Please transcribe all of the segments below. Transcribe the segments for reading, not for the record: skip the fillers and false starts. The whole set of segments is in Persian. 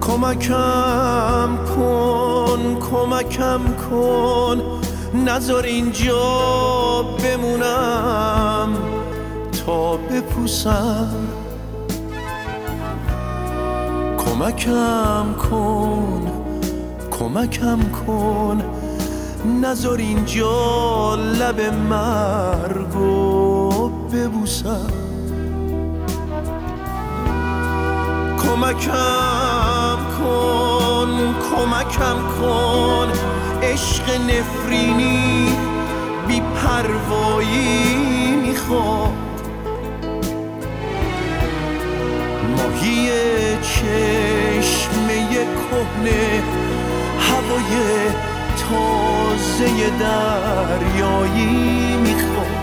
کمکم کن نذار اینجا بمونم تا بپوسم. کمکم کن نذار اینجا لب مرگو ببوسم. کمکم کن عشق نفرینی بی پروایی میخواد. ماهی چشمه کهنه هوای تازه دریایی میخواد.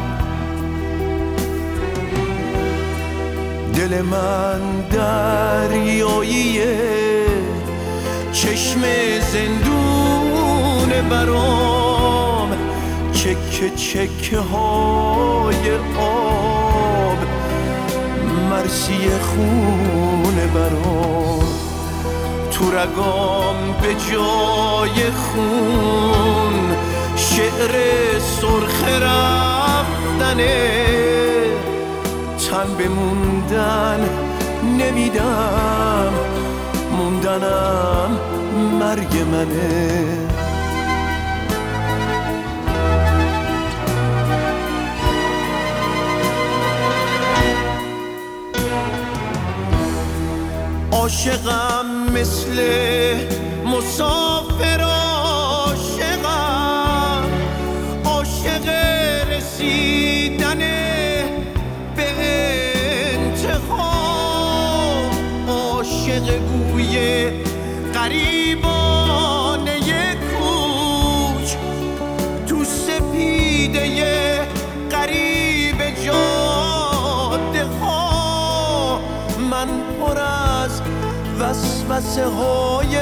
دل من دریاییه، چشم زندون برام، چکه های آب، مرسی خون برام. تو رگام به جای خون شعر سرخ رفتنه، تن به موندن نمیدم، موندنم مرگ منه. عاشقم مثل مسافر، عاشق رسیدن به انتها، عاشق بوی غریبانه کوچ تو سپیده غریب جاده ها. من پر از وسوسه های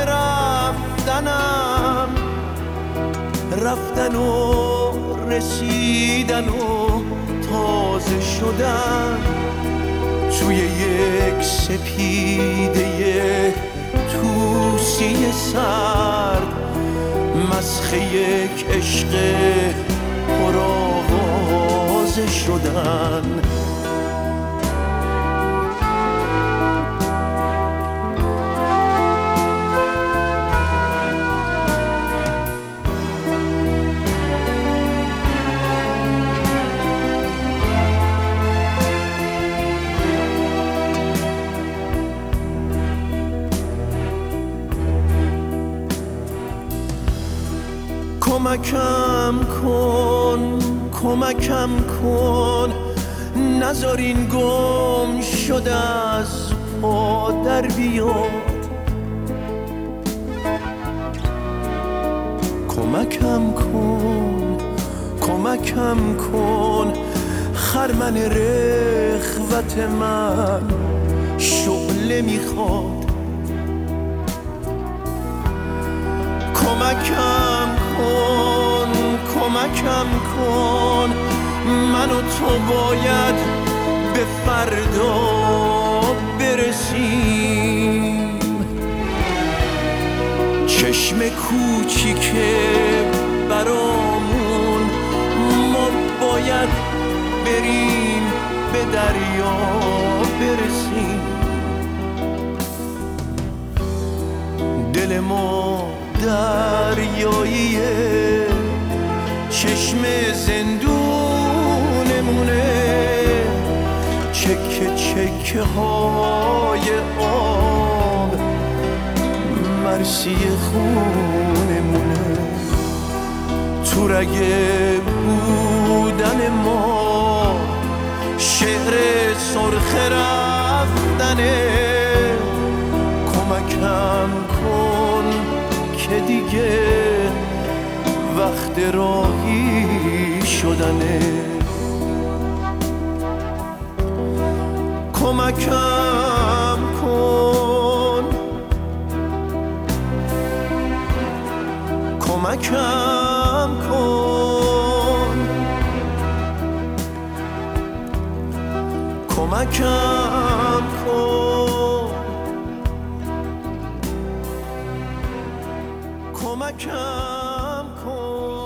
رفتن و رسیدن و تازه شدن توی یک سپیده توسی سرد، مسخ یک عشق پرآوازه شدن. کمکم کن نذار این گم شده از پا در بیاد. کمکم کن خرمن رغبت من شعله میخواد. کمکم کن من و تو باید به فردا برسیم. چشم کوچیک برامون ما باید بریم به دریا برسیم. دل ما دریاییه، چشم زندونمونه، چکه های آب، مرسی خونمونه. تو رگه بودن ما شعر سرخ رفتنه. کمکم کن که دیگه وقت راهی شدنه. کمکم کن کمکم کن کمکم کن.